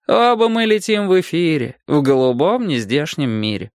Оба мы летим в эфире, в голубом нездешнем мире.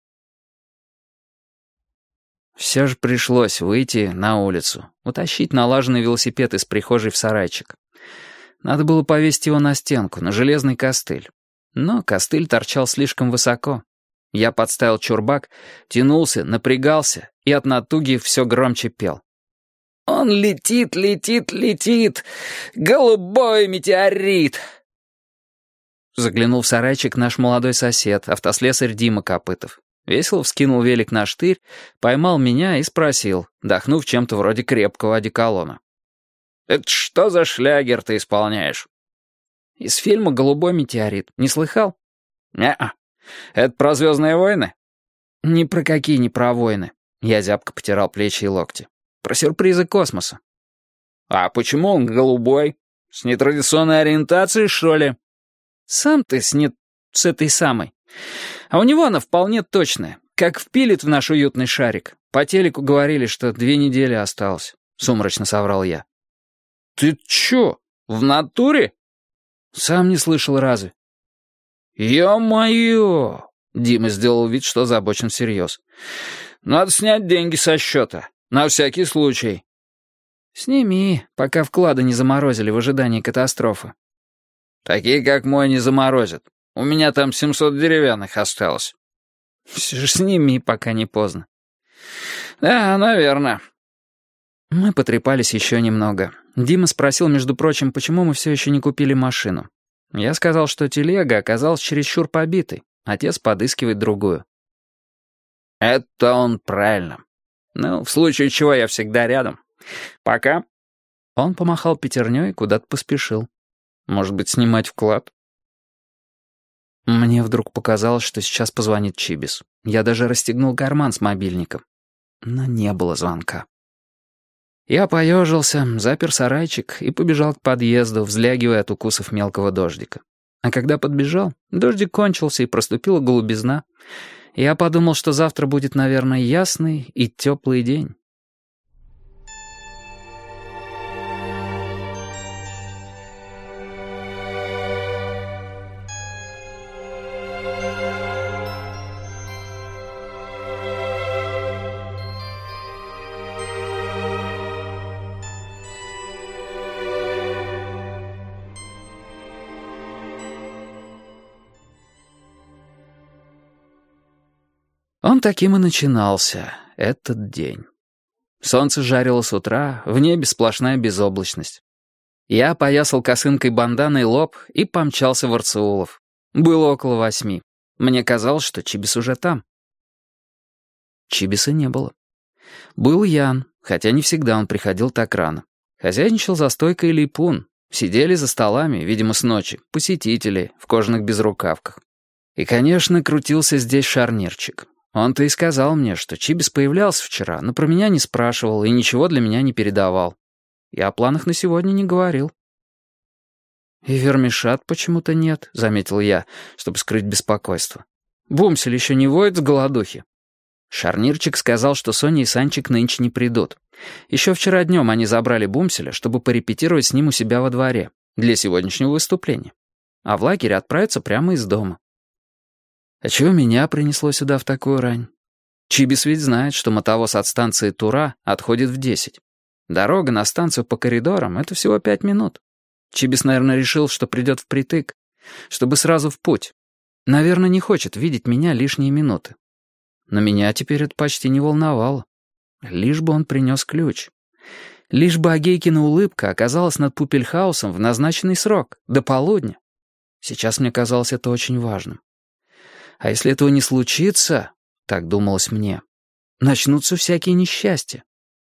Все же пришлось выйти на улицу, утащить налаженный велосипед из прихожей в сарайчик. Надо было повесить его на стенку, на железный костыль. Но костыль торчал слишком высоко. Я подставил чурбак, тянулся, напрягался и от натуги все громче пел. «Он летит, летит, летит! Голубой метеорит!» Заглянул в сарайчик наш молодой сосед, автослесарь Дима Копытов. Весело вскинул велик на штырь, поймал меня и спросил, дохнув чем-то вроде крепкого одеколона. «Это что за шлягер ты исполняешь?» «Из фильма «Голубой метеорит». Не слыхал?» «Не-а. Это про «Звездные войны»?» «Ни про какие, не про войны». Я зябко потирал плечи и локти. «Про сюрпризы космоса». «А почему он голубой? С нетрадиционной ориентацией, что ли?» «Сам ты с этой самой. А у него она вполне точная, как впилит в наш уютный шарик. По телеку говорили, что 2 недели осталось», — сумрачно соврал я. «Ты чё, в натуре?» «Сам не слышал разве?» «Ё-моё!» — Дима сделал вид, что озабочен всерьез. «Надо снять деньги со счета, на всякий случай». «Сними, пока вклады не заморозили в ожидании катастрофы». «Такие, как мой, не заморозят. У меня там 700 деревянных осталось». «Все же сними, пока не поздно». «Да, наверное». Мы потрепались еще немного. Дима спросил, между прочим, почему мы все еще не купили машину. Я сказал, что телега оказалась чересчур побитой. Отец подыскивает другую. «Это он правильно. Ну, в случае чего я всегда рядом. Пока». Он помахал пятерней и куда-то поспешил. Может быть, снимать вклад? Мне вдруг показалось, что сейчас позвонит Чибис. Я даже расстегнул карман с мобильником. Но не было звонка. Я поежился, запер сарайчик и побежал к подъезду, взлягивая от укусов мелкого дождика. А когда подбежал, дождик кончился и проступила голубизна. Я подумал, что завтра будет, наверное, ясный и теплый день. Он таким и начинался, этот день. Солнце жарило с утра, в небе сплошная безоблачность. Я поясал косынкой банданой лоб и помчался в Арцеулов. Было около 8. Мне казалось, что Чибис уже там. Чибиса не было. Был Ян, хотя не всегда он приходил так рано. Хозяйничал за стойкой Липун. Сидели за столами, видимо, с ночи, посетители в кожаных безрукавках. И, конечно, крутился здесь шарнирчик. Он-то и сказал мне, что Чибис появлялся вчера, но про меня не спрашивал и ничего для меня не передавал. Я о планах на сегодня не говорил. «И вермишат почему-то нет», — заметил я, чтобы скрыть беспокойство. «Бумсель еще не воет с голодухи». Шарнирчик сказал, что Соня и Санчик нынче не придут. Еще вчера днем они забрали Бумселя, чтобы порепетировать с ним у себя во дворе для сегодняшнего выступления. А в лагерь отправятся прямо из дома. А чего меня принесло сюда в такую рань? Чибис ведь знает, что мотовоз от станции Тура отходит в 10. Дорога на станцию по коридорам — это всего 5 минут. Чибис, наверное, решил, что придет впритык, чтобы сразу в путь. Наверное, не хочет видеть меня лишние минуты. Но меня теперь это почти не волновало. Лишь бы он принес ключ. Лишь бы Агейкина улыбка оказалась над Пупельхаусом в назначенный срок, до полудня. Сейчас мне казалось это очень важным. А если этого не случится, так думалось мне, начнутся всякие несчастья.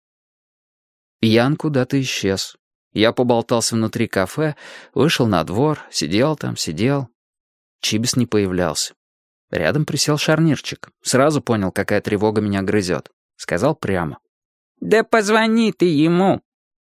Ян куда-то исчез. Я поболтался внутри кафе, вышел на двор, сидел там, сидел. Чибис не появлялся. Рядом присел шарнирчик. Сразу понял, какая тревога меня грызет. Сказал прямо. «Да позвони ты ему!»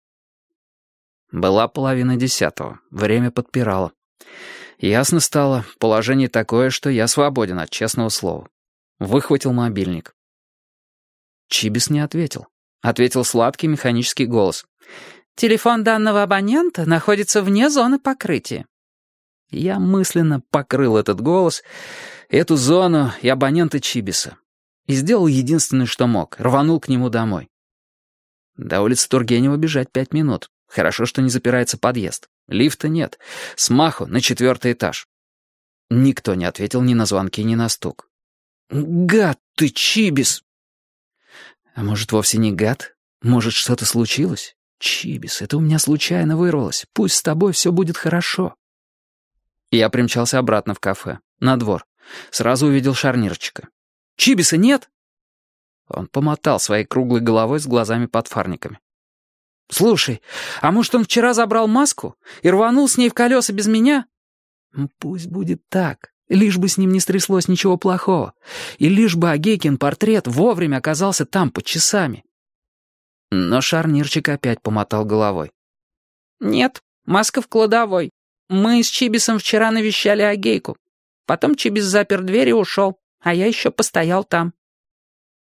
Была 9:30. Время подпирало. Ясно стало, положение такое, что я свободен от честного слова. Выхватил мобильник. Чибис не ответил. Ответил сладкий механический голос. «Телефон данного абонента находится вне зоны покрытия». Я мысленно покрыл этот голос, эту зону и абонента Чибиса. И сделал единственное, что мог. Рванул к нему домой. До улицы Тургенева бежать 5 минут. Хорошо, что не запирается подъезд. Лифта нет. Смаху на 4-й этаж. Никто не ответил ни на звонки, ни на стук. «Гад ты, Чибис!» А может, вовсе не гад? Может, что-то случилось? Чибис, это у меня случайно вырвалось. Пусть с тобой все будет хорошо. Я примчался обратно в кафе, на двор. Сразу увидел шарнирчика. «Чибиса нет?» Он помотал своей круглой головой с глазами-подфарниками. «Слушай, а может, он вчера забрал маску и рванул с ней в колеса без меня?» «Пусть будет так, лишь бы с ним не стряслось ничего плохого, и лишь бы Агейкин портрет вовремя оказался там под часами». Но шарнирчик опять помотал головой. «Нет, маска в кладовой. Мы с Чибисом вчера навещали Агейку. Потом Чибис запер дверь и ушел, а я еще постоял там».